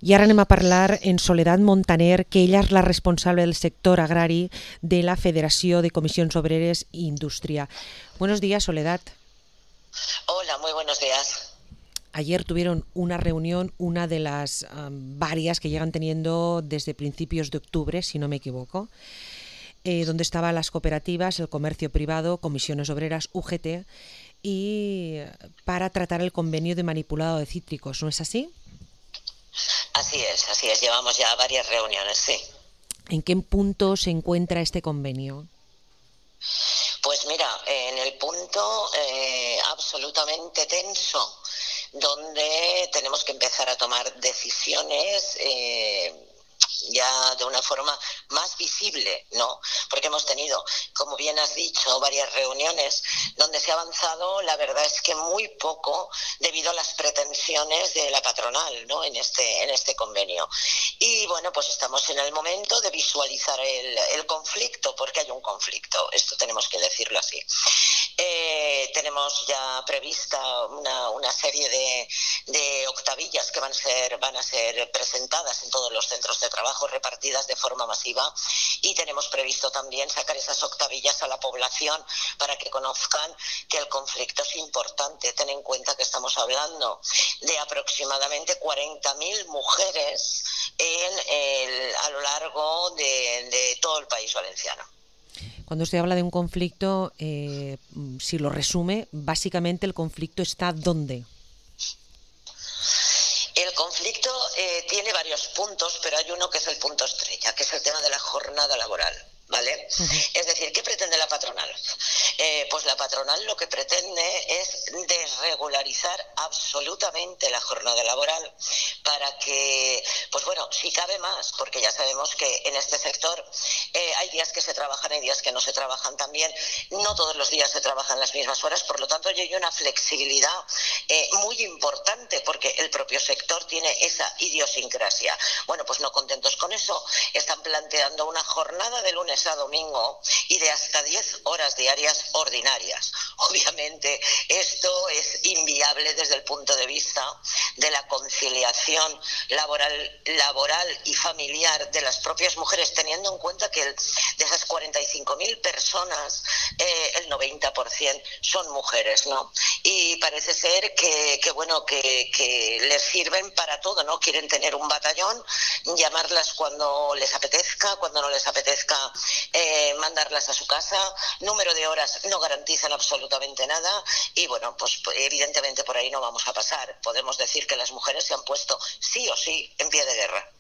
I ara anem a parlar en Soledat Montaner, que ella és la responsable del sector agrari de la Federació de Comissions Obreres i Indústria. Buenos días, Soledad. Hola, muy buenos días. Ayer tuvieron una reunión, una de las varias que llegan teniendo desde principios de octubre, si no me equivoco, donde estaban las cooperativas, el comercio privado, comisiones obreras, UGT, y para tratar el convenio de manipulado de cítricos, ¿no es así? Así es, llevamos ya varias reuniones, sí. ¿En qué punto se encuentra este convenio? Pues mira, en el punto absolutamente tenso, donde tenemos que empezar a tomar decisiones ya de una forma más visible, ¿no? Porque hemos tenido, como bien has dicho, varias reuniones donde se ha avanzado, la verdad es que muy poco debido a las pretensiones de la patronal, ¿no? En este convenio. Y bueno, pues estamos en el momento de visualizar el conflicto, porque hay un conflicto, esto tenemos que decirlo así. Tenemos ya prevista una serie de octavillas que van a ser presentadas en todos los centros de trabajo, repartidas de forma masiva, y tenemos previsto también sacar esas octavillas a la población para que conozcan que el conflicto es importante. Ten en cuenta que estamos hablando de aproximadamente 40.000 mujeres a lo largo de todo el país valenciano. Cuando usted habla de un conflicto, si lo resume, básicamente el conflicto está ¿dónde? El conflicto tiene varios puntos, pero hay uno que es el punto estrella, que es el tema de la jornada laboral. ¿Vale? Es decir, ¿qué pretende la patronal? Pues la patronal lo que pretende es desregularizar absolutamente la jornada laboral para que, pues bueno, si cabe más, porque ya sabemos que en este sector hay días que se trabajan, hay días que no se trabajan también, no todos los días se trabajan las mismas horas, por lo tanto hay una flexibilidad muy importante porque el propio sector tiene esa idiosincrasia. Bueno, pues no contentos con eso, están planteando una jornada de lunes a domingo y de hasta 10 horas diarias ordinarias. Obviamente esto es inviable desde el punto de vista de la conciliación laboral y familiar de las propias mujeres, teniendo en cuenta que de esas 45.000 personas el 90% son mujeres, ¿no? Y parece ser que les sirven para todo, ¿no? Quieren tener un batallón, llamarlas cuando les apetezca, cuando no les apetezca mandarlas a su casa, número de horas no garantizan absolutamente nada y bueno, pues evidentemente por ahí no vamos a pasar. Podemos decir que las mujeres se han puesto sí o sí en pie de guerra.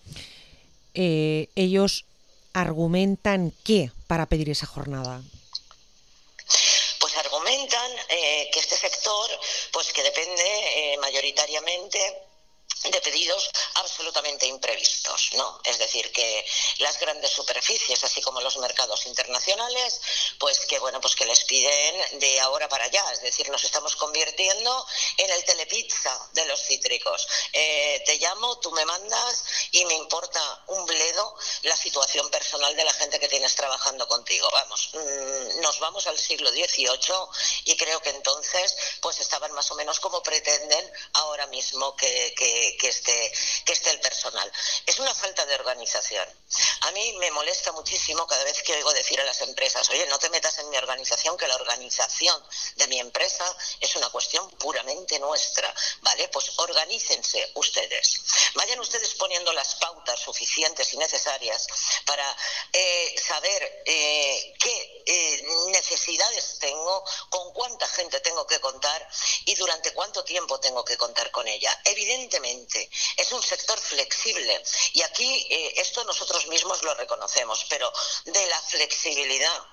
Ellos argumentan ¿qué para pedir esa jornada? Pues argumentan que este sector, pues que depende mayoritariamente de pedidos absolutamente imprevistos, ¿no? Es decir, que las grandes superficies, así como los mercados internacionales, pues que les piden de ahora para allá. Es decir, nos estamos convirtiendo en el telepizza de los cítricos. Te llamo, tú me mandas y me importa un bledo la situación personal de la gente que tienes trabajando contigo. Vamos, nos vamos al siglo XVIII y creo que entonces pues estaban más o menos como pretenden ahora mismo que esté el personal. Es una falta de organización. A mí me molesta muchísimo cada vez que oigo decir a las empresas, oye, no te metas en mi organización, que la organización de mi empresa es una cuestión puramente nuestra, ¿vale? Pues organícense ustedes. Vayan ustedes poniendo las pautas suficientes y necesarias para saber qué necesidades tengo, con cuánta gente tengo que contar y durante cuánto tiempo tengo que contar con ella. Evidentemente, es un sector flexible y aquí esto nosotros mismos lo reconocemos, pero de la flexibilidad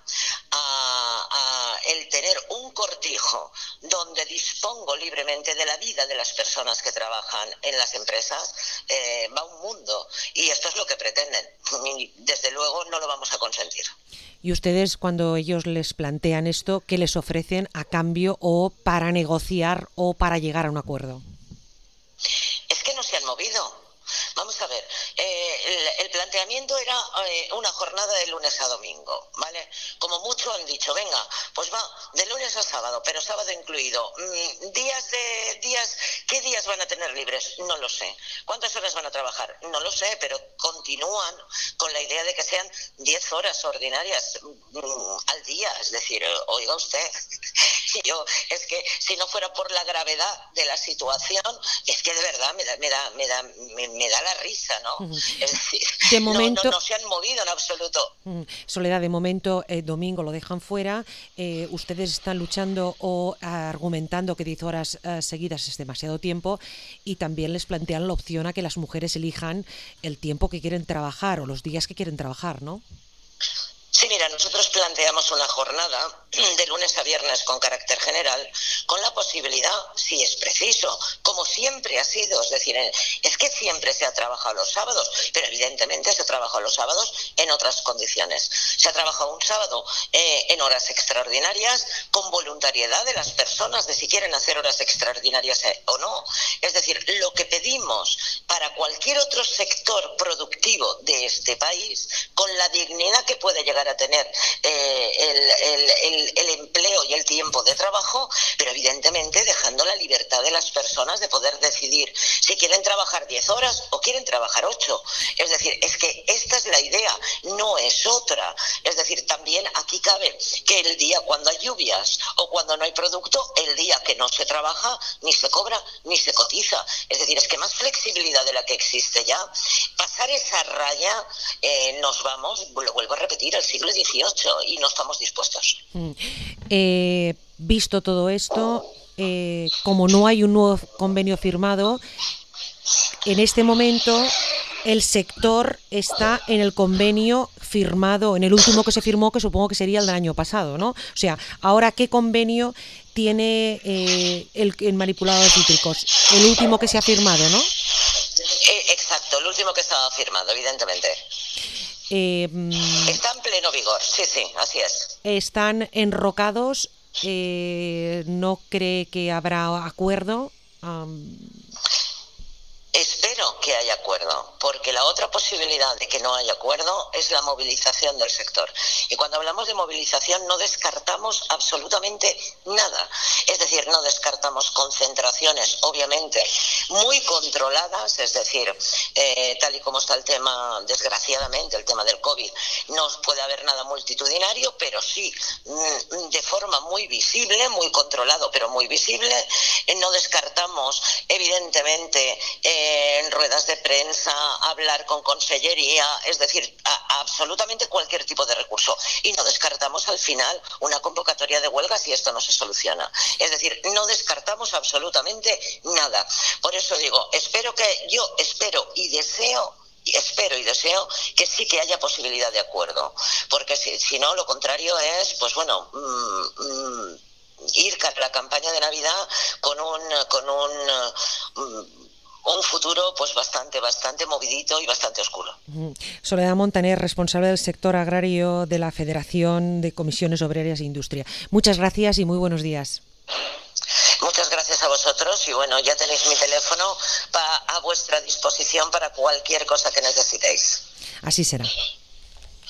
a el tener un cortijo donde dispongo libremente de la vida de las personas que trabajan en las empresas, va un mundo y esto es lo que pretenden. Desde luego no lo vamos a consentir. Y ustedes, cuando ellos les plantean esto, ¿qué les ofrecen a cambio o para negociar o para llegar a un acuerdo? Es que no se han movido. Vamos a ver, el planteamiento era una jornada de lunes a domingo, ¿vale? Como mucho han dicho, venga, pues va, de lunes a sábado, pero sábado incluido. ¿Qué días van a tener libres? No lo sé. ¿Cuántas horas van a trabajar? No lo sé, pero continúan con la idea de que sean 10 horas ordinarias al día. Es decir, oiga usted, es que si no fuera por la gravedad de la situación, es que de verdad me da la risa, ¿no? Es decir, de momento, no se han movido en absoluto. Soledad, de momento, domingo lo dejan fuera. Ustedes están luchando o argumentando que 10 horas seguidas es demasiado tiempo, y también les plantean la opción a que las mujeres elijan el tiempo que quieren trabajar o los días que quieren trabajar, ¿no? Sí, mira, nosotros planteamos una jornada de lunes a viernes con carácter general, con la posibilidad, si es preciso, como siempre ha sido, es decir, es que siempre se ha trabajado los sábados, pero evidentemente se ha trabajado los sábados en otras condiciones. Se ha trabajado un sábado en horas extraordinarias, con voluntariedad de las personas de si quieren hacer horas extraordinarias o no. Es decir, lo que pedimos para cualquier otro sector productivo de este país, con la dignidad que puede llegar a tener el empleo y el tiempo de trabajo, pero evidentemente dejando la libertad de las personas de poder decidir si quieren trabajar 10 horas o quieren trabajar 8. Es decir, es que esta es la idea, no es otra. Es decir, también aquí cabe que el día cuando hay lluvias o cuando no hay producto, el día que no se trabaja, ni se cobra ni se cotiza. Es decir, es que más flexibilidad de la que existe ya. Pasar esa raya, nos vamos, lo vuelvo a repetir, al siglo XVIII, y no estamos dispuestos. Visto todo esto, como no hay un nuevo convenio firmado, en este momento el sector está en el convenio firmado, en el último que se firmó, que supongo que sería el del año pasado, ¿no? O sea, ahora, ¿qué convenio tiene el manipulado de cítricos? El último que se ha firmado, ¿no? Exacto, el último que estaba firmado, evidentemente. Está en pleno vigor, sí, así es. Están enrocados, ¿no cree que habrá acuerdo? Espero que haya acuerdo, porque la otra posibilidad de que no haya acuerdo es la movilización del sector. Y cuando hablamos de movilización no descartamos absolutamente nada. Es decir, no descartamos concentraciones, obviamente, muy controladas, es decir, tal y como está el tema, desgraciadamente, el tema del COVID, no puede haber nada multitudinario, pero sí de forma muy visible, muy controlado, pero muy visible. No descartamos, evidentemente, en ruedas de prensa, hablar con consellería, es decir, absolutamente cualquier tipo de recurso. Y no descartamos al final una convocatoria de huelga si esto no se soluciona. Es decir, no descartamos absolutamente nada. Por eso digo, espero y deseo que sí que haya posibilidad de acuerdo, porque si no, lo contrario es, pues bueno, ir a la campaña de Navidad con un futuro pues bastante movidito y bastante oscuro. Soledad Montaner, responsable del sector agrario de la Federación de Comisiones Obrerias e Industria. Muchas gracias y muy buenos días. Muchas gracias a vosotros, y bueno, ya tenéis mi teléfono a vuestra disposición para cualquier cosa que necesitéis. Así será.